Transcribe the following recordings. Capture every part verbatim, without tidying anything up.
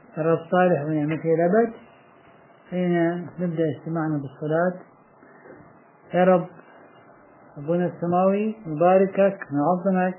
الرب صالح ونعمته الأبد. خلينا نبدأ اجتماعنا بالصلاة. يا رب أبونا السماوي نباركك ونعظمك،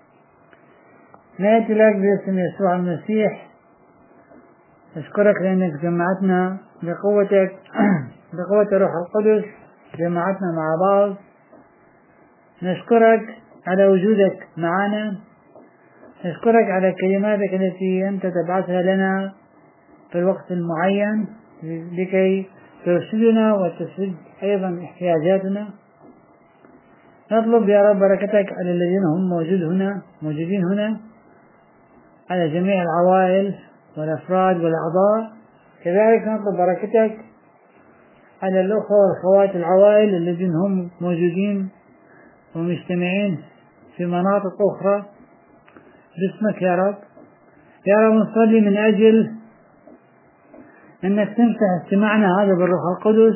نأتي لك باسم يسوع المسيح. أشكرك لأنك جمعتنا بقوتك بقوة الروح القدس، جمعتنا مع بعض. نشكرك على وجودك معنا، نشكرك على كلماتك التي أنت تبعثها لنا في الوقت المعين لكي ترشدنا وتسد أيضا احتياجاتنا. نطلب يا رب بركتك على الذين هم موجود هنا موجودين هنا، على جميع العوائل والأفراد والأعضاء. كذلك نطلب بركتك على الأخوة والأخوات العوائل الذين هم موجودين ومجتمعين في مناطق أخرى باسمك يا رب. يا رب نصلي من أجل أنك تمسح استماعنا هذا بالروح القدس،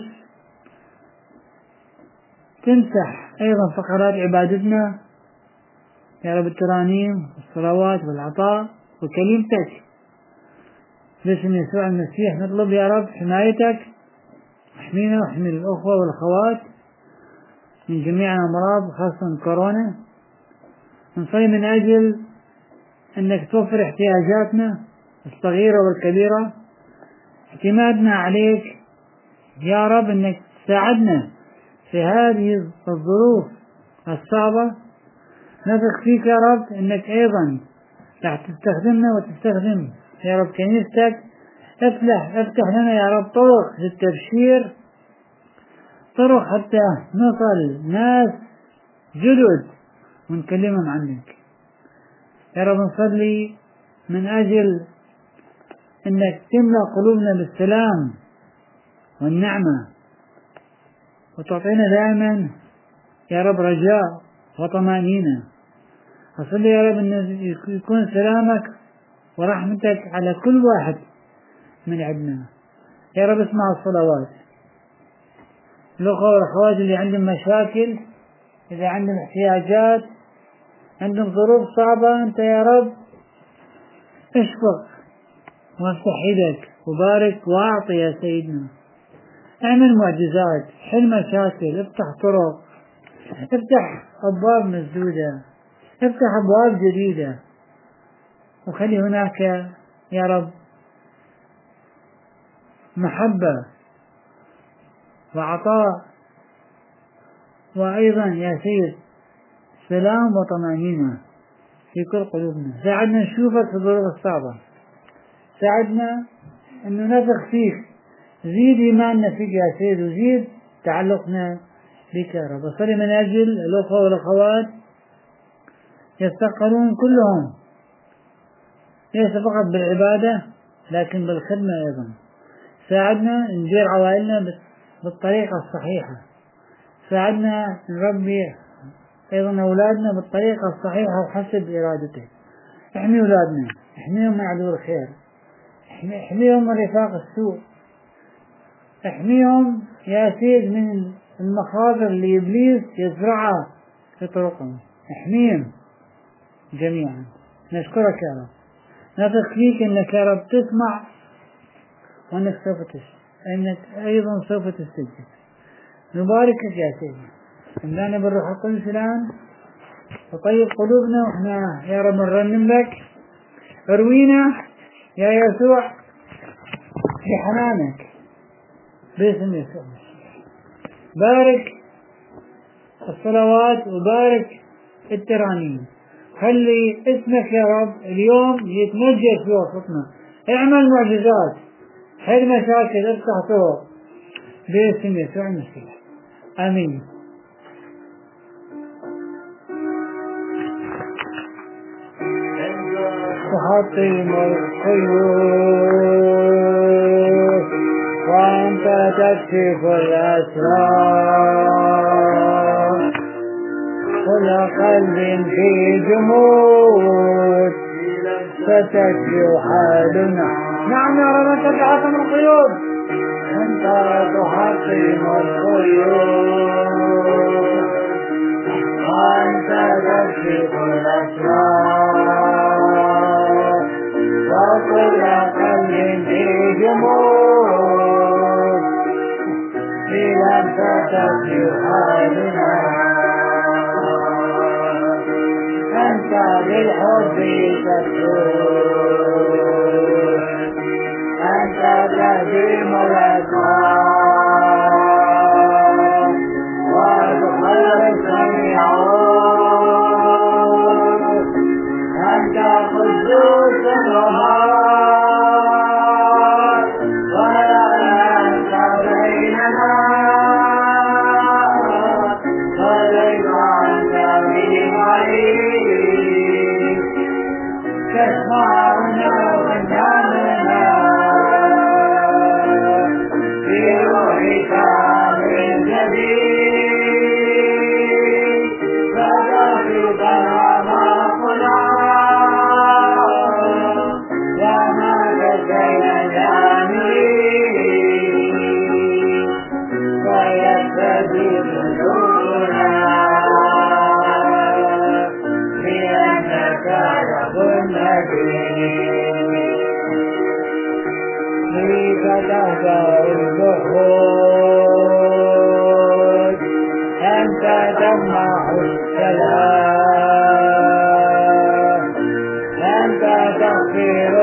تمسح أيضا فقرات عبادتنا يا رب، الترانيم والصلوات والعطاء وكلمتك باسم يسوع المسيح. نطلب يا رب حمايتك، احمينا واحمي الأخوة والأخوات من جميع الأمراض خاصة كورونا. نصلي من أجل أنك توفر احتياجاتنا الصغيرة والكبيرة. اعتمادنا عليك يا رب أنك تساعدنا في هذه الظروف الصعبة. نثق فيك يا رب أنك أيضا راح تستخدمنا وتستخدم يا رب كنيستك. افتح افتح لنا يا رب طرق للتبشير، طرق حتى نصل ناس جدد ونكلمهم عنك يا رب. نصلي من أجل أنك تملأ قلوبنا بالسلام والنعمة، وتعطينا دائما يا رب رجاء وطمأنينة. أصلي يا رب أن يكون سلامك ورحمتك على كل واحد من عندنا يا رب. اسمع الصلوات الأخوة والأخوات اللي عندهم مشاكل، إذا عندهم احتياجات، عندهم ظروف صعبة، أنت يا رب اشفق وافتح يدك وبارك واعطي يا سيدنا. اعمل معجزات، حل مشاكل، افتح طرق، افتح أبواب مسدودة، افتح أبواب جديدة، وخلي هناك يا رب محبة وعطاء، وأيضا يا سيد سلام وطمأنينة في كل قلوبنا. ساعدنا نشوفك في الظروف الصعبة، ساعدنا أنه نثق فيك، زيد إيماننا فيك يا سيد، وزيد تعلقنا بك يا رب. أصلي من أجل الأخوة والأخوات يستقرون كلهم ليس فقط بالعبادة لكن بالخدمة أيضا. ساعدنا ندير عوائلنا بالطريقة الصحيحة، ساعدنا نربي أيضا أولادنا بالطريقة الصحيحة وحسب إرادتك. احمي أولادنا، احميهم من عدو الخير، احميهم من رفاق السوء، احميهم يا سيد من المخاطر اللي إبليس يزرعها في طرقهم. احميهم جميعا. نشكرك يا رب، نثق فيك أنك يا رب تسمع وأنك سوف تشفع، أنك أيضا سوف تستجيب. نباركك يا سيدي، املانا بالروح القدس الآن وطيب قلوبنا، وإحنا يا رب نرنم لك. اروينا يا يسوع بحنانك باسم يسوع. بارك الصلوات وبارك الترانيم، خلي اسمك يا رب اليوم يتمجد في وسطنا. اعمل معجزات، حل مشاكل، افتح طرق باسم يسوع المسيح. آمين. تحطم القيود وأنت تكشف الأسرار، كل قلب في جمود فتشفي حالنا. نعم يا رب أنت تحطم القيود، أنت تحطم القيود وأنت تكشف الأسرار، وكل قلب أنت تقضي حالنا أنت بالحب تسود أنت تهدم الأسرار وتخلصني عود أنت قدوس الوهاب ولا أنت بيننا وليس أنت بي معين تسمعنا وتنامنا في روحك من جديد فتغفر أعماقنا وما لدينا نريد ويبتدي صدورنا لأنك رب مجيد فيك تهدأ البحور أنت تمنح السلام أنت تغفر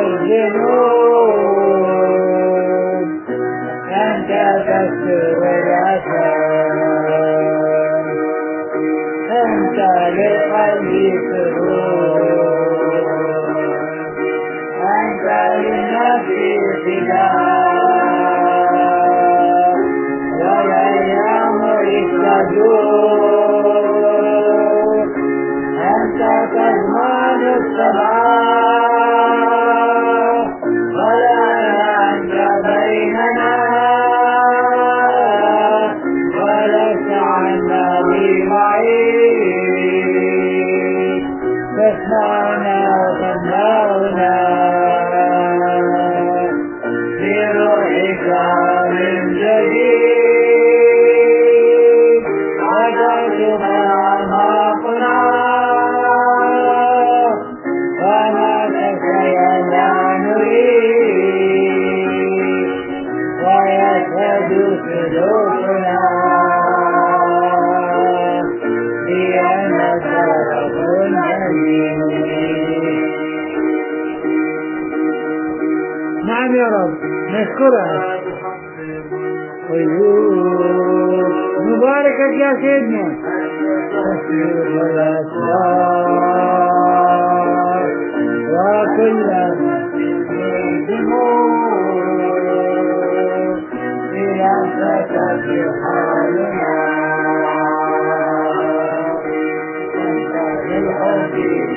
الذنوب أنت تستر الأثام أنت للقلب سرور أنت للنفس فداء والأيام للصدور أنت تضمن الصلاة ولا أنت بيننا ولست عنا بمعين تسمعنا وتمنعنا بروحك من جديد وترجم أعماقنا وما تخيلنا نريد ويشهد سلوكنا بأنك رب أليم. نعم يا رب نشكرك ويوب مباركك يا سيدنا تسير الأسرار وكل الجمهور بأنك في حالنا أنت بالحب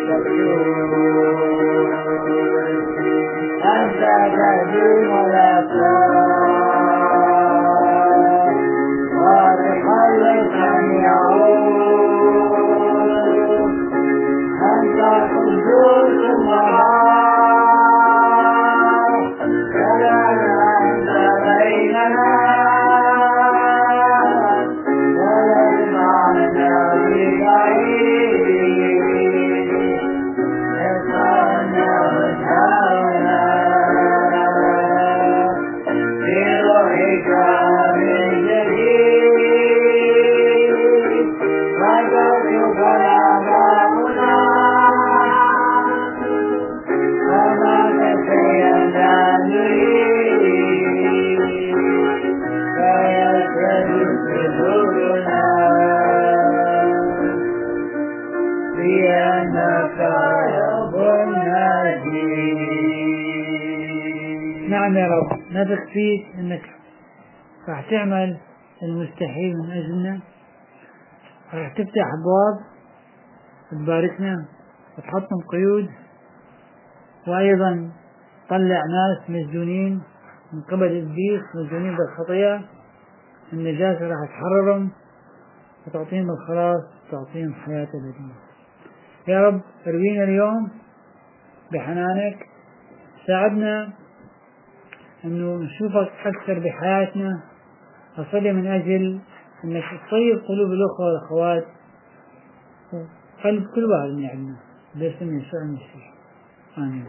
تسود أنت تهدم الأسرار وتخلصني عود أنت قدوس الوهاب ولا أنت بيننا وليس عنا ببعيد تسمعنا وتنهانا بروحك من جديد وتغفر أعماقنا وما تخيلنا نريد ويسر صدورنا بأنك رب مجيد. نعم يا رب نثق فيك انك راح تعمل المستحيل من اجلنا، راح تفتح ابواب تباركنا وتحطم قيود، وايضا طلع ناس مسجونين من قبل ابليس مسجونين بالخطيئة، النجاسة راح تحررهم وتعطيهم الخلاص وتعطيهم حياة أبدية. يا رب اروينا اليوم بحنانك، ساعدنا انه نشوفك اكثر بحياتنا. اصلي من اجل انك تطيب قلوب الاخوة والاخوات وقلب كل واحد من عندنا باسم يسوع المسيح، امين.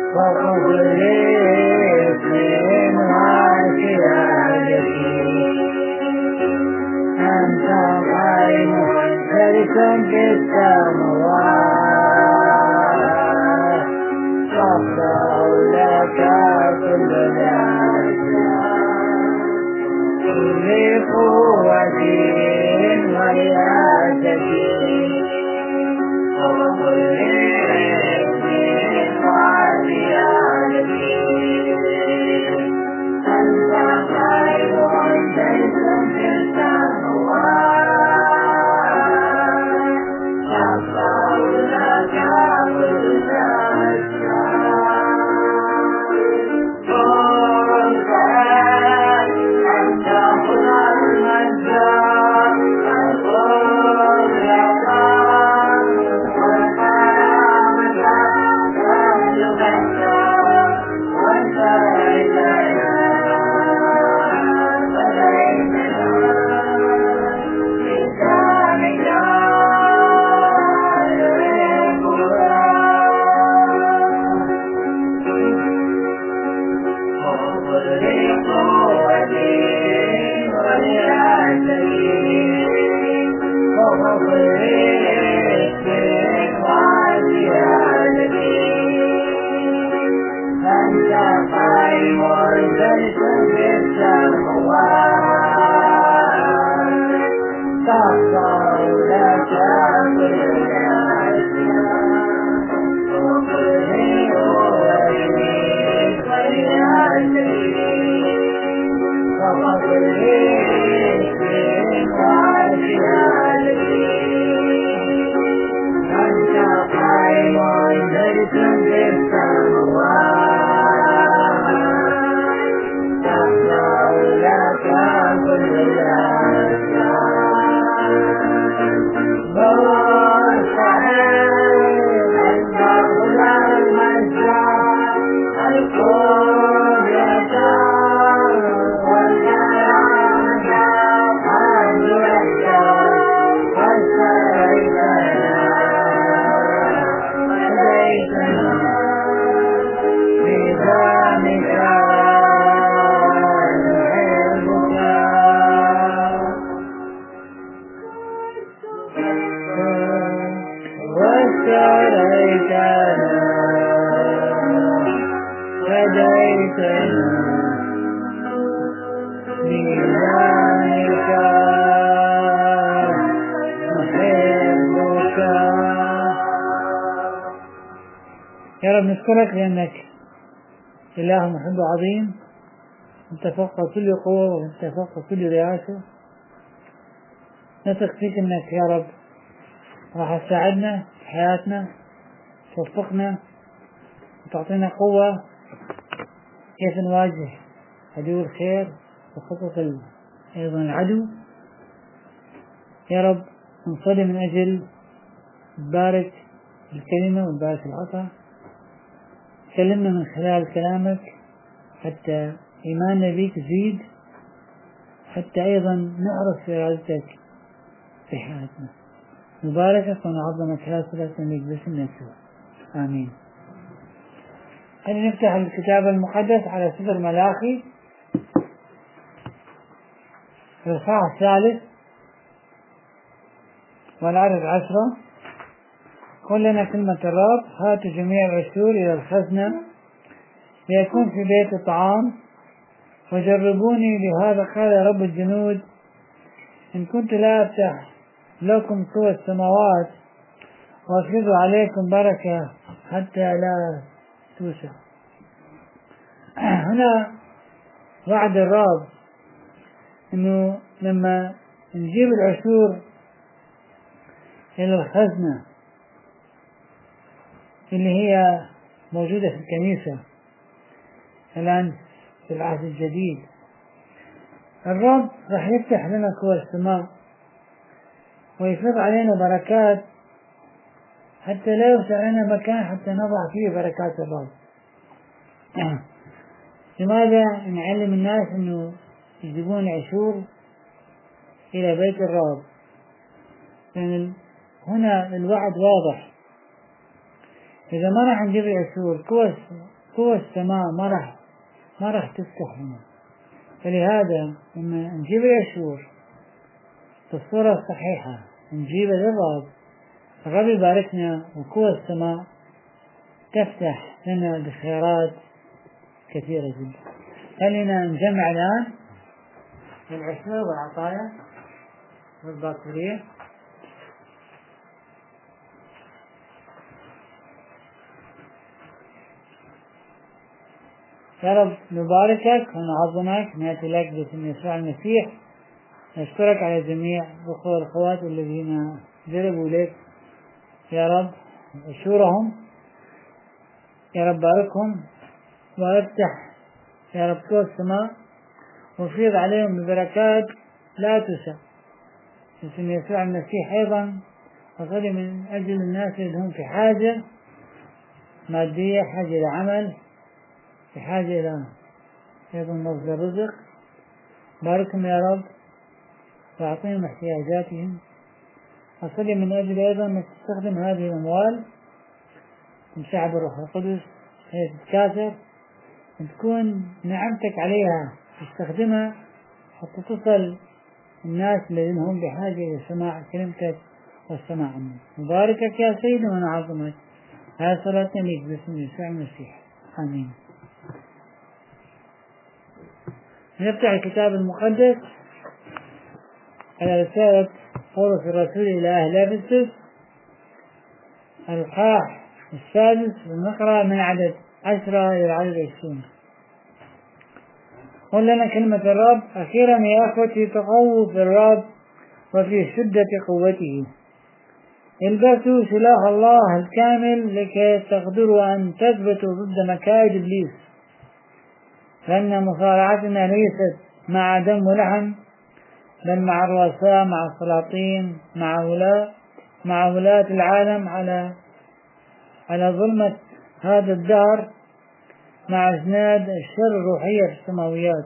وكل اسم وسيادتي أنت قائم ملك في السماوات تخضع لك كل الأشياء كل قوتي ورياستي وكل اسم وسيادتي أنت قائم ملك في السماوات تخضع لك كل الأشياء يا رب نشكرك لأنك إله محب عظيم، أنت فوق كل قوة وأنت فوق كل رئاسة. نثق فيك أنك يا رب راح تساعدنا في حياتنا، توفقنا وتعطينا قوة كيف نواجه عدو الخير وخطط أيضا العدو. يا رب نصلي من أجل تبارك الكلمة وتبارك العطاء، كلمنا من خلال كلامك حتى إيماننا بيك يزيد، حتى أيضا نعرف إرادتك في حياتنا. مباركة ونعظمك هاسلة سميك باسم يسوع، آمين. خلينا نفتح الكتاب المقدس على سفر ملاخي الإصحاح الثالث والعدد عشرة. قل لنا كلمة الرب: هاتوا جميع العشور إلى الخزنة ليكون في بيت طعام، وجربوني لهذا قال رب الجنود إن كنت لا أفتح لكم قوى السماوات وأفرض عليكم بركة حتى لا توسع. هنا وعد الرب إنه لما نجيب العشور إلى الخزنة اللي هي موجودة في الكنيسة الآن في العهد الجديد، الرب راح يفتح لنا قوى السماء ويفرض علينا بركات حتى لا يوسع لنا مكان حتى نضع فيه بركات الرب. لماذا نعلم الناس انه يجيبون عشور الى بيت الرب؟ لان هنا الوعد واضح، اذا ما راح نجيب العشور قوى قوى السماء ما راح ما راح تفتح هنا. فلهذا لما نجيب العشور بالصورة الصحيحة نجيب للرب، الرب يباركنا وقوى السماء تفتح لنا بخيرات كثيرة جدا. خلينا نجمع الآن العشور والعطايا والباكورية. يا رب نباركك ونعظمك، نأتي لك باسم يسوع المسيح، نشكرك على جميع الأخوة والأخوات الذين جلبوا لك يا رب عشورهم. يا رب باركهم وافتح يا رب قوى السماء وفيض عليهم ببركات لا تسع باسم يسوع المسيح. أيضا وصلي من أجل الناس اللي هم في حاجة مادية، حاجة إلى عمل، في حاجة إلى أيضا مصدر رزق، باركهم يا رب وأعطيهم احتياجاتهم. أصلي من أجل أيضا أنك تستخدم هذه الأموال تمسحها بالروح القدس هي تتكاثر وتكون نعمتك عليها تستخدمها حتى تصل الناس الذين هم بحاجة إلى سماع كلمتك والسماع عنك. مباركك يا سيدي ونعظمك. هذا صلاتنا ليك باسم يسوع المسيح، آمين. نفتح الكتاب المقدس على رسالة بولس الرسول إلى أهل أفسس الإصحاح السادس، ونقرأ من عدد عشرة إلى عدد عشرين. قل لنا كلمة الرب: أخيرا يا أخوتي تقووا في الرب وفي شدة قوته، البسوا سلاح الله الكامل لكي تقدروا أن تثبتوا ضد مكائد إبليس، لأن مصارعتنا ليست مع دم ولحم بل مع الرؤساء، مع السلاطين، مع ولاة مع ولاة العالم على على ظلمة هذا الدهر، مع أجناد الشر الروحية في السماويات.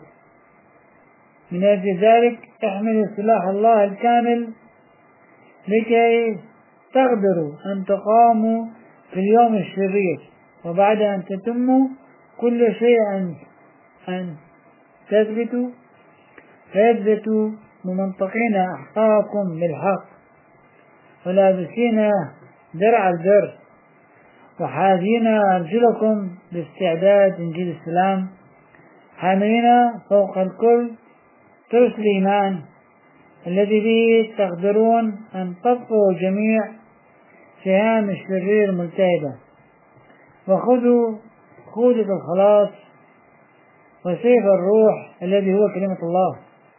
من أجل ذلك احملوا سلاح الله الكامل لكي تقدروا أن تقاموا في اليوم الشرير، وبعد أن تتموا كل شيء أن أن تثبتوا فيثبتوا ممنطقين أحقاءكم بالحق، ولابسين درع البر، وحاذين أرجلكم باستعداد إنجيل السلام، حاملين فوق الكل ترس الإيمان الذي به تقدرون أن تطفوا جميع سهام الشرير الملتهبة، وخذوا خوذة الخلاص وسيف الروح الذي هو كلمة الله،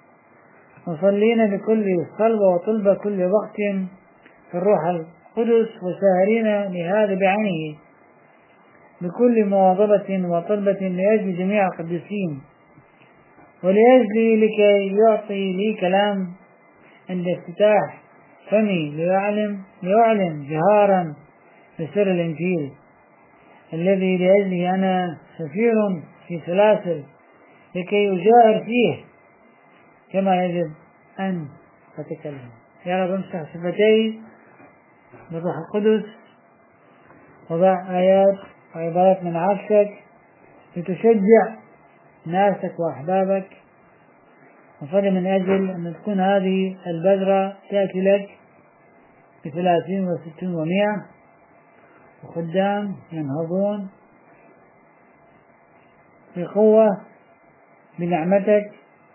مصلين بكل صلوة وطلبة كل وقت في الروح القدس، وساهرين لهذا بعينه بكل مواظبة وطلبة لأجل جميع القديسين، ولأجلي لكي يعطي لي كلام عند افتتاح فمي ليعلم ليعلن جهارا بسر الإنجيل الذي لأجله أنا سفير في سلاسل، لكي أجاهر فيه كما يجب أن أتكلم. يا رب امسح شفتي بالروح القدس، وضع آيات وعبارات من عرشك لتشجع ناسك وأحبابك، وصلي من أجل أن تكون هذه البذرة تأتي لك بثلاثين وستين ومئة وخدام ينهضون بقوة بنعمتك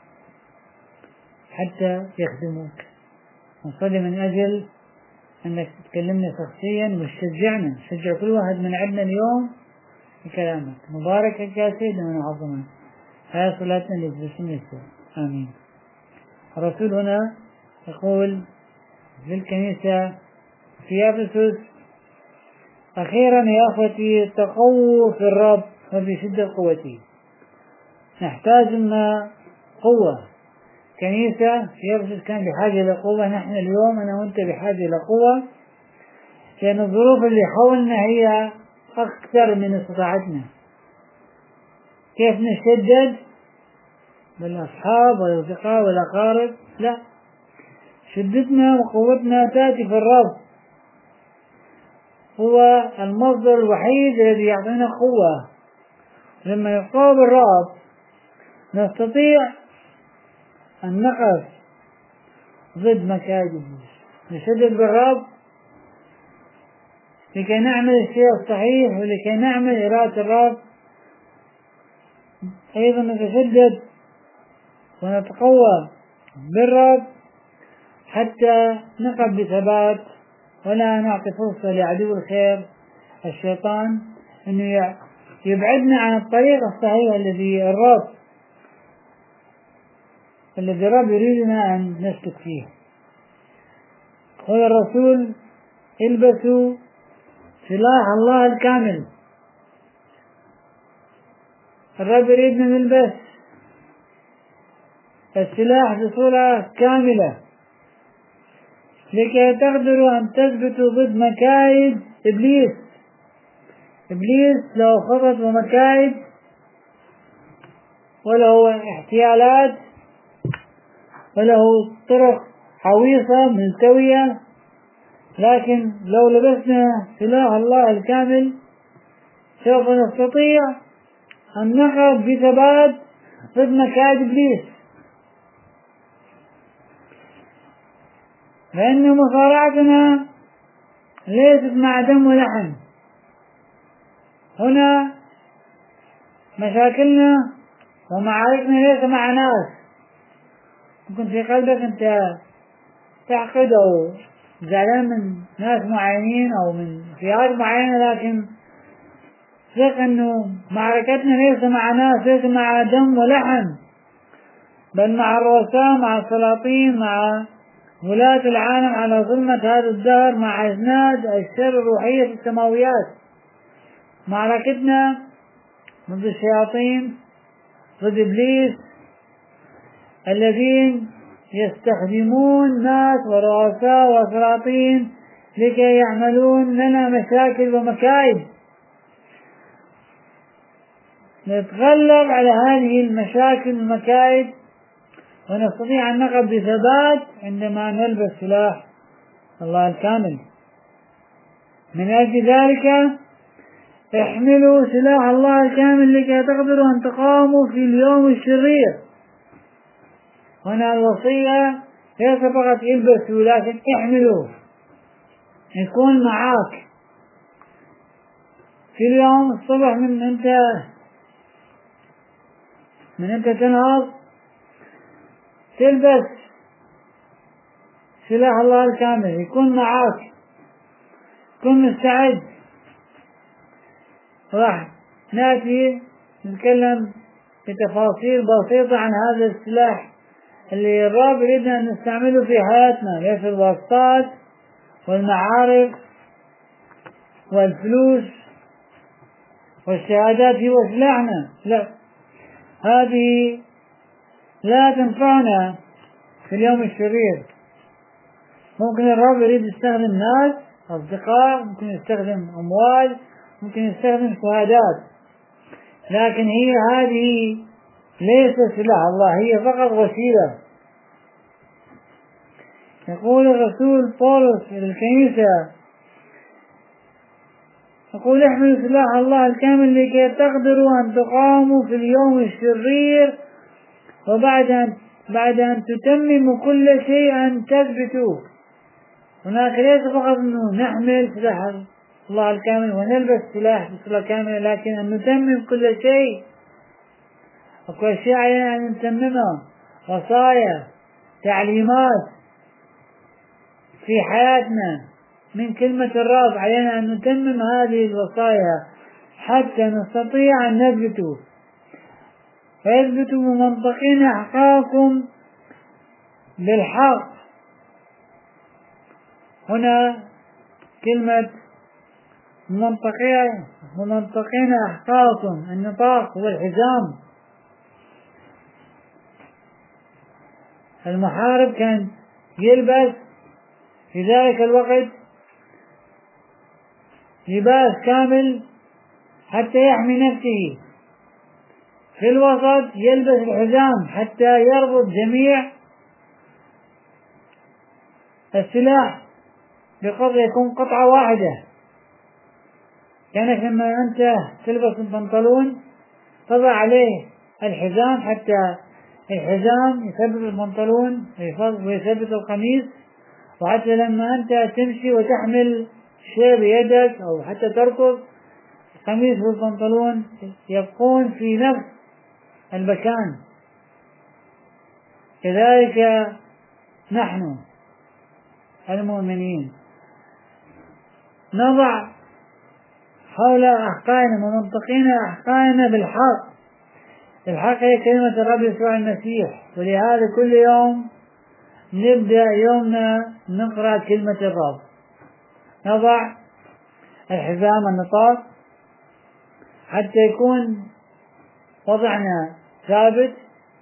حتى يخدموك. وصلي من أجل أنك تكلمنا شخصيا وتشجعنا، شجع كل واحد من عندنا اليوم بكلامك. مباركك يا سيدنا ونعظمك. هذه صلاتنا لك باسم يسوع، آمين. الرسول هنا يقول للكنيسة في أفسس: أخيرا يا أخوتي تقووا في الرب وفي شدة قوته. نحتاج لنا قوة. كنيسة في أفسس كان بحاجة إلى قوة، نحن اليوم أنا وأنت بحاجة إلى قوة، لأن الظروف اللي حولنا هي أكثر من استطاعتنا. كيف نشدد بالأصحاب والأصدقاء والأقارب؟ لا، شدتنا وقوتنا تأتي في الرب، هو المصدر الوحيد الذي يعطينا قوة لما يقوى بالربط نستطيع أن نقف ضد مكائد إبليس، نشدد بالرب لكي نعمل الشيء الصحيح ولكي نعمل إرادة الرب. أيضا نتشدد ونتقوى بالرب حتى نقف بثبات ولا نعطي فرصة لعدو الخير الشيطان أنه يبعدنا عن الطريق الصحيح الذي الرب الذي الرب يريدنا أن نسلك فيه. قال الرسول: البسوا سلاح الله الكامل. الرب يريدنا نلبس السلاح بصورة كاملة لكي تقدروا أن تثبتوا ضد مكائد إبليس. إبليس له خطط ومكائد وله احتيالات وله طرق حويصة ملتوية، لكن لو لبسنا سلاح الله الكامل سوف نستطيع أن نقف بثبات ضد مكائد إبليس، لأن مصارعتنا ليست مع دم ولحم. هنا مشاكلنا ومعاركنا ليس مع ناس ممكن في قلبك أنت تحقد أو زعلان من ناس معينين أو من فئات معينة، لكن ثق أنه معركتنا ليس مع ناس، ليس مع دم ولحم، بل مع الرؤساء، مع السلاطين، مع ولاة العالم على ظلمة هذا الدهر، مع أجناد الشر الروحية في السماويات. معركتنا ضد الشياطين، ضد إبليس الذين يستخدمون ناس ورؤساء وسلاطين لكي يعملون لنا مشاكل ومكائد. نتغلب على هذه المشاكل والمكائد ونستطيع أن نقف بثبات عندما نلبس سلاح الله الكامل. من أجل ذلك احملوا سلاح الله الكامل لكي تقدروا أن تقاوموا في اليوم الشرير. هنا الوصية ليس فقط البسوا، لكن احملوا، يكون معاك في اليوم الصبح من أنت من أنت تنهض تلبس سلاح الله الكامل، يكون معاك، كن مستعد. راح نأتي نتكلم بتفاصيل بسيطة عن هذا السلاح اللي الرب يريدنا أن نستعمله في حياتنا، ليس الواسطات والمعارف والفلوس والشهادات هي سلاحنا، لا، هذه لا تنفعنا في اليوم الشرير. ممكن الرب يريد يستخدم ناس أصدقاء، ممكن يستخدم أموال، ممكن يستخدم شهادات، لكن هي هذه ليس سلاح الله، هي فقط وسيلة. يقول الرسول بولس للكنيسة، يقول احملوا سلاح الله الكامل لكي تقدروا أن تقاوموا في اليوم الشرير، وبعد أن بعد أن تتمموا كل شيء أن تثبتوا. هناك ليس فقط أنه نحمل سلاح الله الكامل ونلبس سلاح بصورة كاملة، لكن أن نتمم كل شيء. أكو أشياء علينا أن نتممها، وصايا، تعليمات في حياتنا من كلمة الرب، علينا أن نتمم هذه الوصايا حتى نستطيع أن نثبتوا فيثبتوا بمنطقين أحقاكم بالحق. هنا كلمة منطقين ومنطقين أحقاكم، النطاق هو الحزام. المحارب كان يلبس في ذلك الوقت لباس كامل حتى يحمي نفسه، في الوسط يلبس الحزام حتى يربط جميع السلاح بقدر يكون قطعة واحدة. كانك لما أنت تلبس البنطلون تضع عليه الحزام حتى الحزام يثبت البنطلون ويثبت القميص، وحتى لما أنت تمشي وتحمل شيء بيدك أو حتى تركض القميص والبنطلون يبقون في نفس المكان. كذلك نحن المؤمنين نضع حول أحقائنا ومنطقين أحقائنا بالحق. الحق هي كلمة الرب يسوع المسيح، ولهذا كل يوم نبدأ يومنا نقرأ كلمة الرب، نضع الحزام النطاق حتى يكون وضعنا ثابت،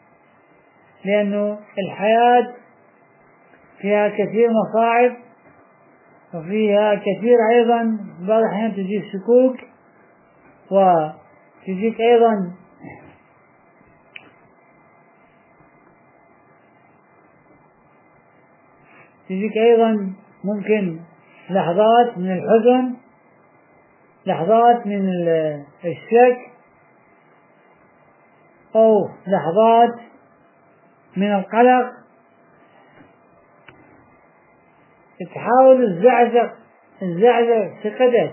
لأنه الحياة فيها كثير مصاعب وفيها كثير أيضا بعض الأحيان تجيك شكوك، وتجيك أيضا تجيك أيضا ممكن لحظات من الحزن، لحظات من الشك، أو لحظات من القلق، تحاول تزعزع تزعزع ثقتك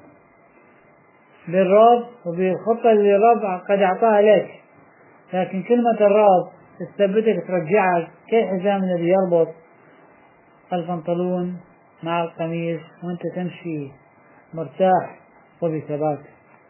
بالرب وبالخطة اللي الرب قد أعطاها لك، لكن كلمة الرب تثبتك ترجعك كالحزام الذي يربط البنطلون مع القميص وانت تمشي مرتاح وبثبات.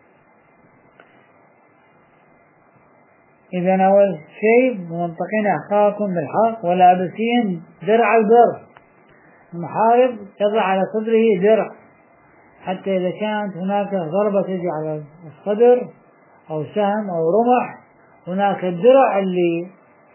إذا أول شيء منطقين أحقاكم بالحق ولابسين درع البر. المحارب يضع على صدره درع حتى إذا كانت هناك ضربة تجي على الصدر أو سهم أو رمح، هناك الدرع اللي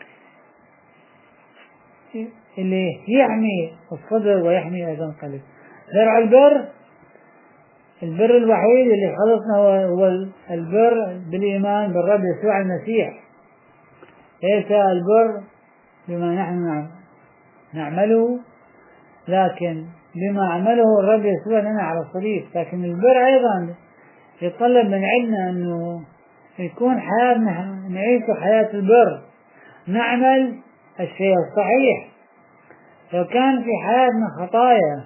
اللي يحمي الصدر ويحمي أيضا القلب. درع البر، البر الوحيد اللي خلصنا هو البر بالإيمان بالرب يسوع المسيح، ليس البر بما نحن نعمله، لكن بما عمله الرب يسوع لنا على الصليب. لكن البر أيضا يتطلب من عندنا أنه يكون حياتنا نعيش حياة البر، نعمل الشيء الصحيح. لو كان في حياتنا خطايا،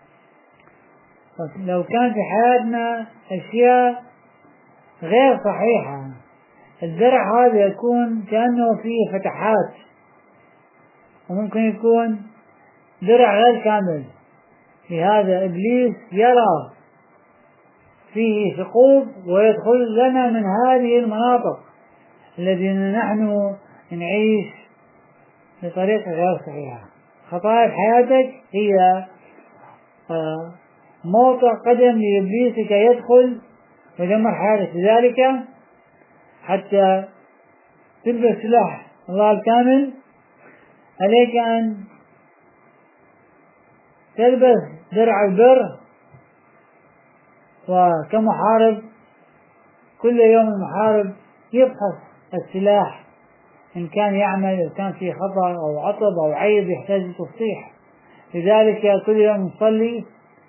لو كان في حياتنا أشياء غير صحيحة، الدرع هذا يكون كأنه فيه فتحات، وممكن يكون درع غير كامل. لهذا إبليس يرى فيه ثقوب ويدخل لنا من هذه المناطق الذين نحن نعيش بطريقة غير صحيحة. خطايا حياتك هي موضع قدم لإبليس كي يدخل ويدمر حياتك. لذلك حتى تلبس سلاح الله الكامل عليك أن تلبس درع البر، وكمحارب كل يوم المحارب يفحص السلاح إن كان يعمل، إن كان فيه خطأ أو عطب أو عيب يحتاج تصحيح. لذلك كل يوم نصلي،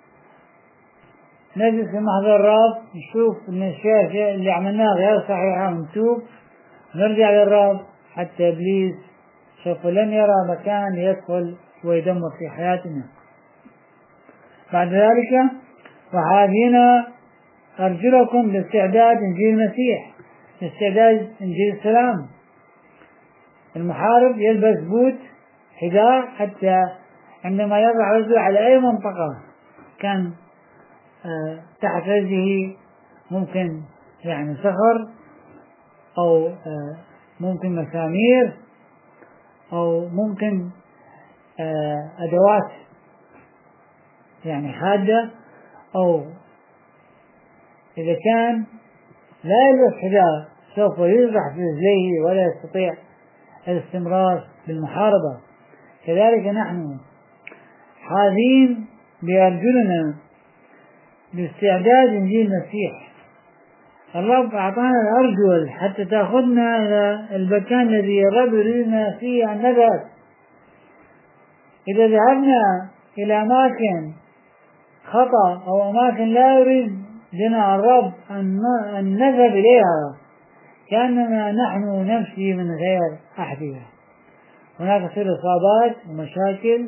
نجلس في محضر الرب، نشوف إن الأشياء اللي عملناها غير صحيحة ونتوب، نرجع للرب حتى إبليس سوف لن يرى مكان يدخل ويدمر في حياتنا. بعد ذلك وحاذين أرجلكم لاستعداد إنجيل المسيح، لاستعداد إنجيل السلام. المحارب يلبس بوت حذاء حتى عندما يضع رجله على أي منطقة كان آه تحت رجله ممكن يعني صخر أو آه ممكن مسامير أو ممكن آه أدوات يعني حادة، أو إذا كان لا يلبس حذاء سوف يجرح في رجليه ولا يستطيع الاستمرار بالمحاربة. كذلك نحن حاذين بأرجلنا باستعداد إنجيل المسيح. الرب أعطانا الأرجل حتى تأخذنا إلى المكان الذي الرب يريدنا فيه أن نذهب. إذا ذهبنا إلى أماكن خطأ أو أماكن لا يريد لنا الرب أن نذهب إليها، كأننا نحن نمشي من غير أحذية. هناك تصير إصابات ومشاكل،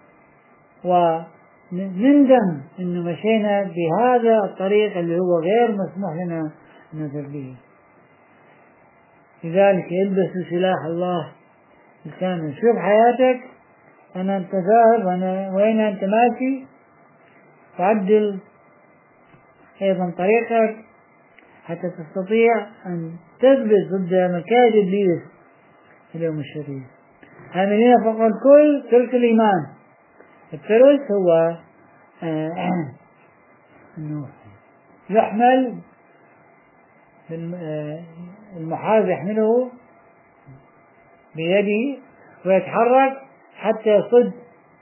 ونندم إنه مشينا بهذا الطريق اللي هو غير مسموح لنا نذهب به. لذلك البسوا سلاح الله الكامل. شوف حياتك، أنا أنت ذاهب أنا وين أنت ماشي، تعدل أيضا طريقك حتى تستطيع أن تثبت ضد مكائد إبليس اليوم الشريف. آمنين فوق الكل ترك الإيمان. الترك هو آه أنه يحمل المحارب يحمله بيده ويتحرك حتى يصد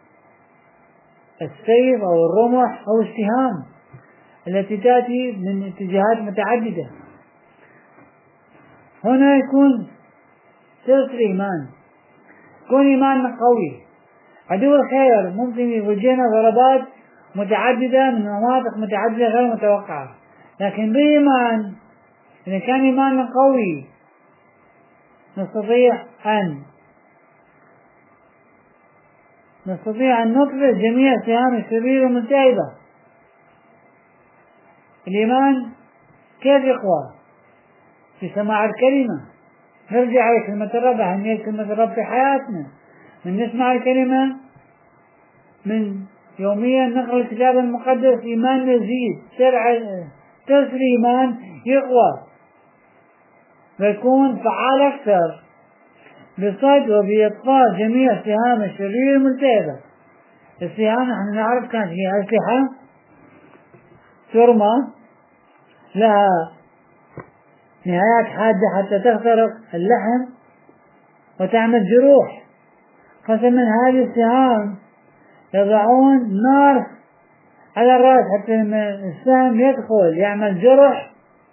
السيف أو الرمح أو السهام التي تأتي من اتجاهات متعددة. هنا يكون سر الإيمان، يكون إيماننا قوي. عدو الخير ممكن يوجهنا ضربات متعددة من مناطق متعددة غير متوقعة، لكن بإيمان، إذا كان إيماننا قوي نستطيع أن نستطيع أن نطرد جميع سهام الشرير الملتهبة. الإيمان كيف يقوى؟ في سماع الكلمة. نرجع إلى كلمة الرب، أهمية كلمة الرب في حياتنا. من نسمع الكلمة من يوميا نقرأ الكتاب المقدس، إيمان يزيد، ترس الإيمان يقوى ويكون فعال أكثر بصد وبإطفاء جميع سهام الشرير الملتهبة. السهام نحن نعرف كانت هي أسلحة ترمى لها نهايات حادة حتى تخترق اللحم وتعمل جروح. قسم من هذه السهام يضعون نار على الرأس حتى لما السهم يدخل يعمل جرح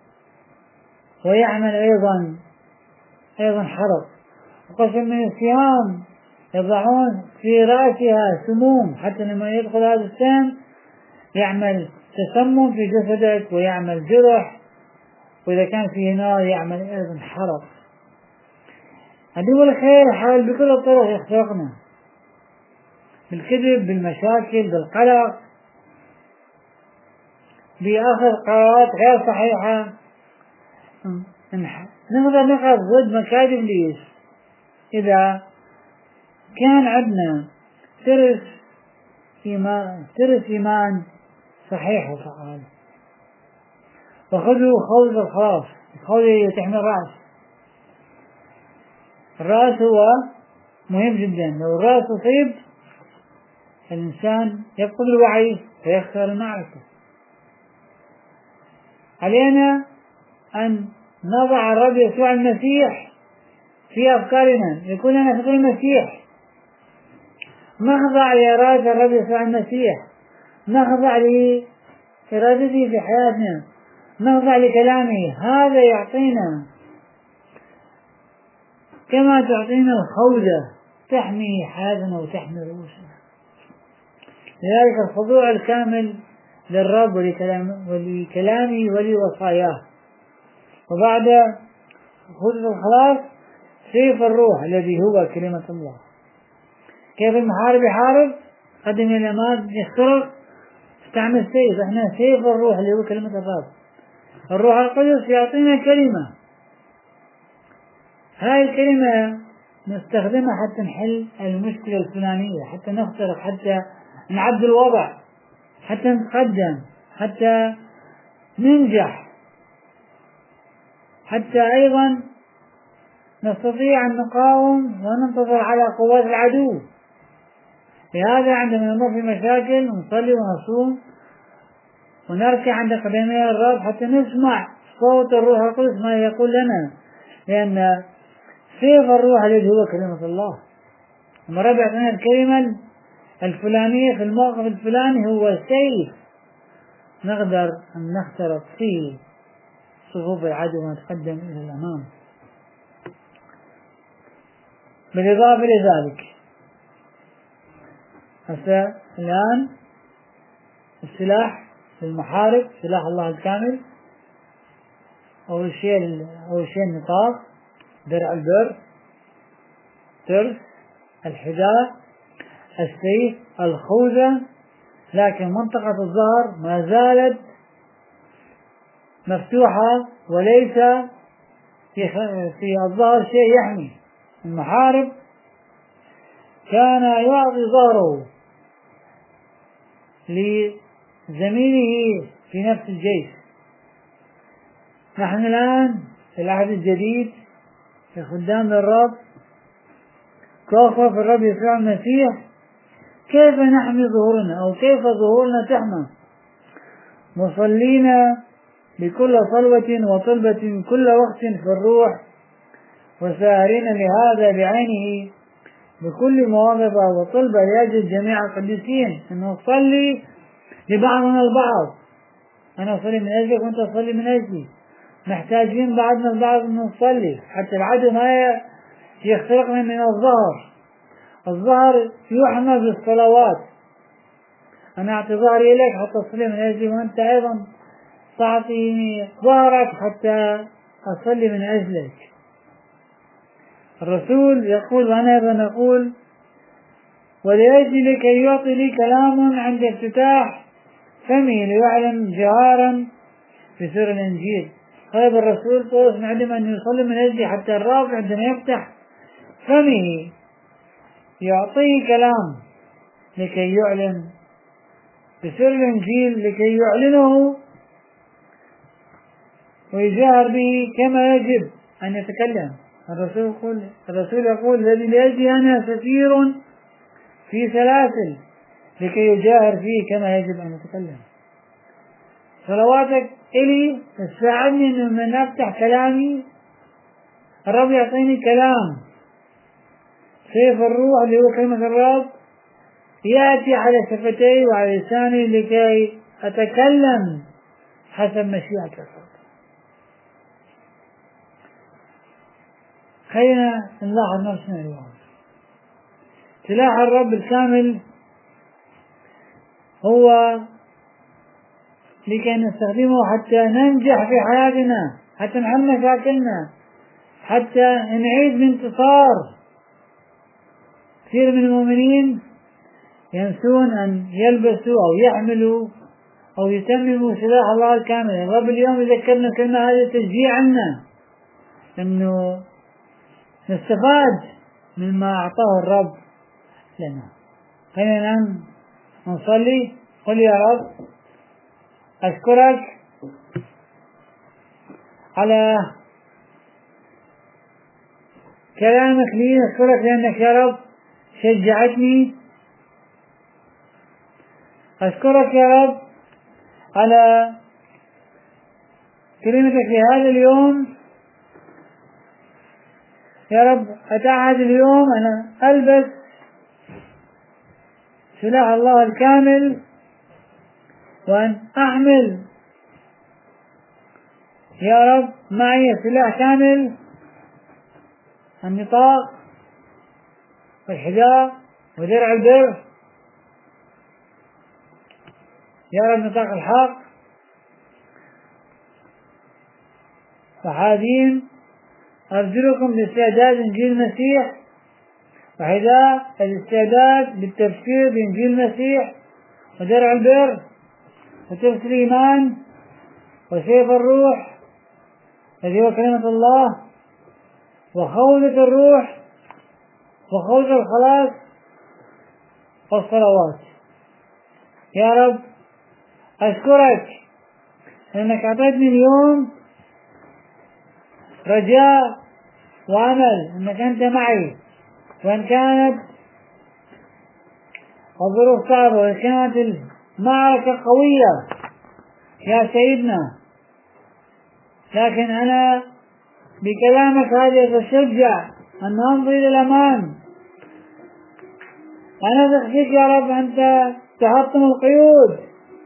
ويعمل أيضا أيضا حرق. وقسم من السهام يضعون في رأسها سموم حتى لما يدخل هذا السهم يعمل تسمم في جسدك ويعمل جرح، وإذا كان فيه نار يعمل أيضا حرق. عدو الخير يحاول بكل الطرق يخترقنا، بالكذب، بالمشاكل، بالقلق، بأخذ قرارات غير صحيحة. نقدر نقف ضد مكائد إبليس إذا كان عندنا ترس إيمان ترس إيمان صحيح وفعال. وخذوا خوذ الخلاص. الخوذ تحمي الرأس. الرأس هو مهم جدا، لو الرأس أصيب الإنسان يفقد الوعي ويخسر المعرفة. علينا أن نضع الرب يسوع المسيح في أفكارنا، يكون لنا فكر المسيح، نخضع لإرادة الرب يسوع المسيح، نخضع لإرادته في حياتنا، نخضع لكلامه. هذا يعطينا كما تعطينا الخوذة تحمي حياتنا وتحمي رؤوسنا. لذلك الخضوع الكامل للرب ولكلامه ولوصاياه. وبعد خذ الخلاص سيف الروح الذي هو كلمة الله. كيف المحارب يحارب؟ قدم إلى الأمام يخترق، استعمل سيف. احنا سيف الروح اللي هو كلمة الرب. الروح القدس يعطينا كلمة، هاي الكلمة نستخدمها حتى نحل المشكلة الفلانية، حتى نخترق، حتى نعدل الوضع، حتى نتقدم، حتى ننجح، حتى أيضا نستطيع أن نقاوم وننتظر على قوات العدو. لهذا عندما نمر في مشاكل نصلي ونصوم ونركع عند قدمي الرب حتى نسمع صوت الروح القدس ما يقول لنا، لأن سيف الروح الذي هو كلمة الله. لما رب يعطينا الكلمة الفلانية في الموقف الفلاني هو سيف نقدر أن نخترق فيه صفوف العدو ونتقدم إلى الأمام. بالإضافة لذلك هسه الآن السلاح للمحارب، سلاح الله الكامل أول شيء أول شيء النطاق، درع البر، ترس، الحذاء، السيف، الخوذة. لكن منطقة الظهر ما زالت مفتوحة، وليس في الظهر شيء يحمي. المحارب كان يعطي ظهره لزميله في نفس الجيش. نحن الآن في العهد الجديد في خدام الرب كوفر في الرب يسوع المسيح، كيف نحمي ظهورنا أو كيف ظهورنا تحمى؟ مصلين بكل صلوة وطلبة كل وقت في الروح، وسائرين لهذا بعينه بكل مواظبة وطلبة لأجل جميع القديسين. أن نصلي لبعضنا البعض، أنا أصلي من أجلك وأنت تصلي من أجلي، محتاجين بعضنا البعض أن نصلي حتى العدو ما يخترقنا من الظهر. الظهر يحمى بالصلوات، أنا أعطي ظهري إليك حتى تصلي من أجلي، وأنت أيضا تعطيني ظهرك حتى أصلي من أجلك. الرسول يقول وأنا أيضا أقول ولأجل كي يعطي لي كلام عند افتتاح فمي ليعلم جهارا بسر الإنجيل. طيب الرسول بولس نعلم أن يصلي من أجلي حتى الرب عندما يفتح فمه يعطيه كلام لكي يعلن بسر الإنجيل، لكي يعلنه ويجاهر به كما يجب أن يتكلم. الرسول يقول الرسول يقول الذي لأجلي أنا سفير في سلاسل لكي يجاهر فيه كما يجب أن يتكلم. صلواتك إلي تساعدني أن من أفتح كلامي الرب يعطيني كلام، سيف الروح اللي هو كلمة الرب يأتي على شفتي وعلى لساني لكي أتكلم حسب مشيئة الرب. خلينا نلاحظ نفسنا اليوم. سلاح الرب الكامل هو لكي نستخدمه حتى ننجح في حياتنا، حتى نحل مشاكلنا، حتى نعيد بانتصار. كثير من المؤمنين ينسون أن يلبسوا أو يحملوا أو يتمموا سلاح الله الكامل. الرب اليوم يذكرنا كلمة هذه تشجيع عنا أنه نستفاد مما أعطاه الرب لنا. خلينا ننام ونصلي. قل يا رب أشكرك على كلامك لي، أشكرك لأنك يا رب شجعتني، أشكرك يا رب على كلمتك في هذا اليوم. يا رب أتعهد اليوم أنا ألبس سلاح الله الكامل، وأن أحمل يا رب معي سلاح كامل، النطاق والحذاء ودرع البر يا رب، نطاق الحق وحاذين أرجلكم لاستعداد إنجيل المسيح، وحذاء الاستعداد بالتبشير بإنجيل المسيح، ودرع البر وترس الإيمان، وسيف الروح الذي هو كلمة الله، وخوذة الروح وخوذة الخلاص والصلوات. يا رب أشكرك أنك أعطيتني اليوم رجاء وأمل أنك أنت معي، وإن كانت الظروف صعبة وإن كانت المعركة قوية يا سيدنا، لكن أنا بكلامك هذا أتشجع أن أمضي إلى الأمام. أنا أثق يا رب أنت تحطم القيود،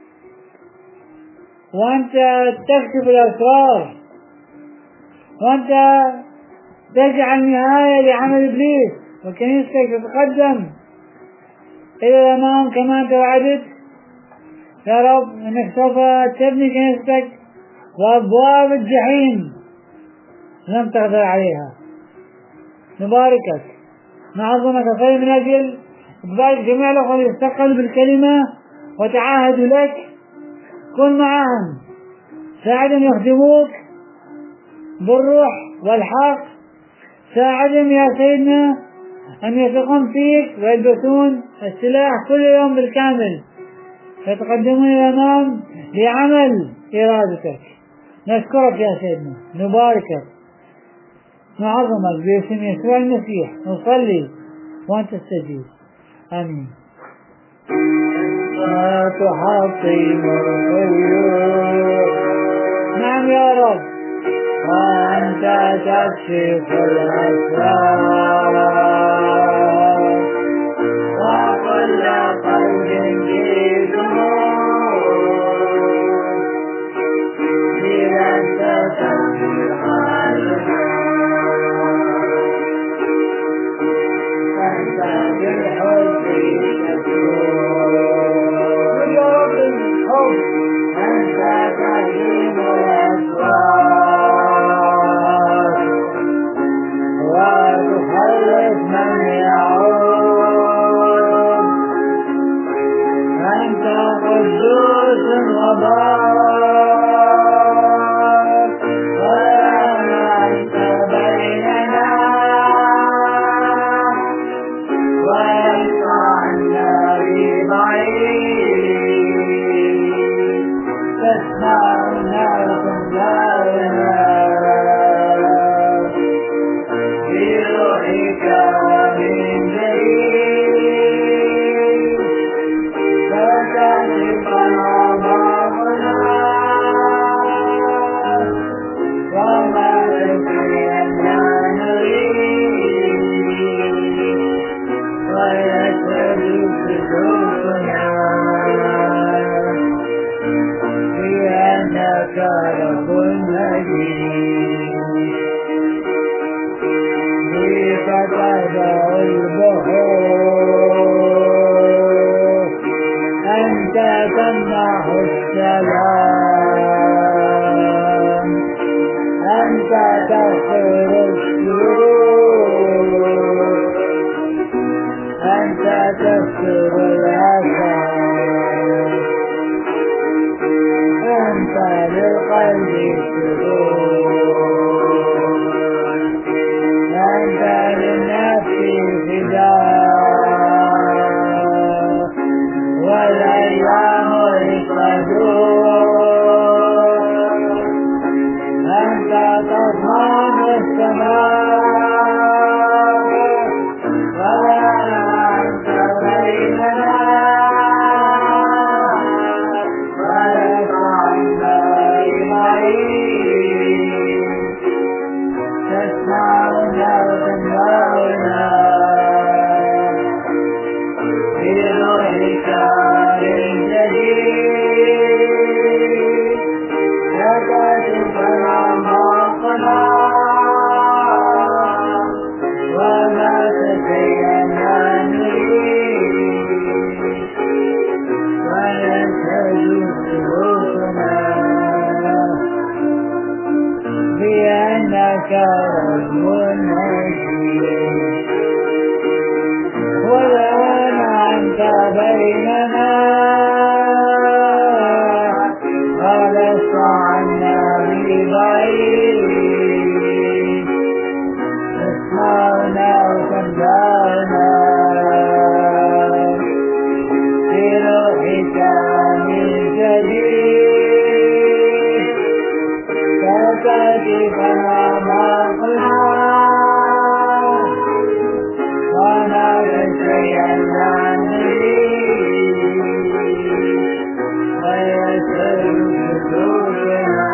وأنت تكشف الأسرار، وأنت تجعل نهاية لعمل إبليس، وكنيستك تتقدم إلى الأمام كما أنت وعدت يا رب أنك سوف تبني كنيستك وأبواب الجحيم لم تقدر عليها. نباركك نعظمك خير من أجل إقبال جميع الأخوة يستقبلوا بالكلمة وتعاهدوا لك. كن معهم، ساعدهم يخدموك بالروح والحق. ساعدهم يا سيدنا أن يثقون فيك ويلبسون السلاح كل يوم بالكامل فيتقدمون إلى الأمام لعمل إرادتك. نشكرك يا سيدنا، نباركك، نعظمك باسم يسوع المسيح. نصلي وأنت تستجيب. آمين. لا تحطم القيود. نعم يا رب. وأنت تكشف الأسرار وكل قلب في دموع لأنت تمحي حالنا. أنت بالحب تسوق بالحب. أنت تهدم الأسرار وتخلص من يعود. أنت قدوس وبار ولا أنت بيننا وليس عنا ببعيد. تسمعنا وتنظرنا بروحك من جديد. فتكشف أعماقنا وما تكفينا نريد ويسرد سلوكنا بأنك رب مجيد. بك تهدأ البحور. أنت تمنح السلام. أنت تغفر الشرور. أنت تستر الآثام. أنت للقلب سرور. أنت للنفس فداء والأيام القدور. أنت تضمن السماء ولا أنت بيننا وليس عنا ببعيد. تسمعنا وتنظرنا بروحك من جديد. فتكشف أعماقنا وما تكينا نريد ويسرد سلوكنا بأنك رب مجيد. ولو أنت بيننا ولست عنا ببعيد. اسمعنا وتنظرنا بروحك من جديد. فتكشف أعماقنا وما تكينا نريد ويسرد سلوكنا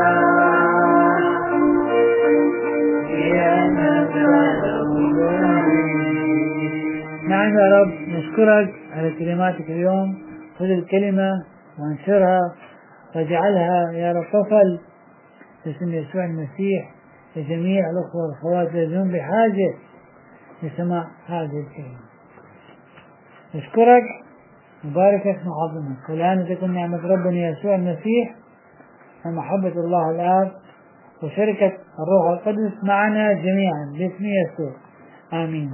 بأنك رب مجيد. نعم يا رب، نشكرك على كلماتك اليوم. خذ الكلمة وانشرها واجعلها يا رب طفل باسم يسوع المسيح لجميع الأخوة والأخوات الذين بحاجة لسماع هذه الكلمة. نشكرك نباركك نعظمك. والآن تكون نعمة ربنا يسوع المسيح ومحبة الله الآب وشركة الروح القدس معنا جميعا باسم يسوع آمين.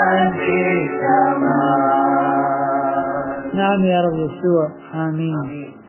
نعم يا رب يسوع آمين.